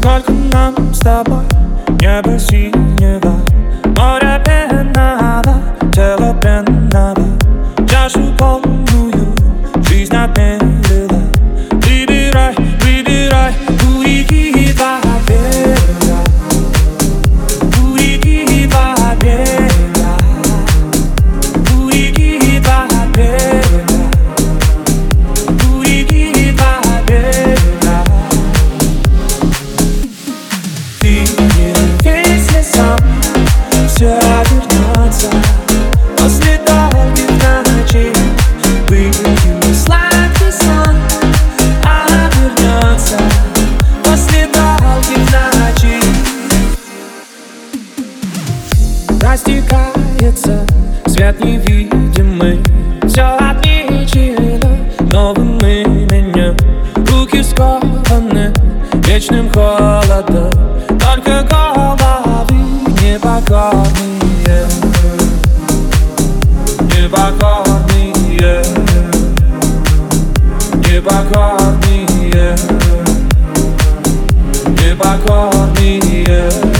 Сколько нам с тобой небо синего, море пенного, тело пенного, чашу полную жизнь отмерила. Выбирай, выбирай, у реки два берега, у реки два берега, у реки два берега, у реки два берега. Ты не если сам все обернется после долгих ночей. Выпью сладкий сон, обернется после долгих ночей. Растекается свет невидимый, все отмечено новым именем. Руки скованы вечным холодом, только головы непокорные, непокорные, непокорные, непокорные.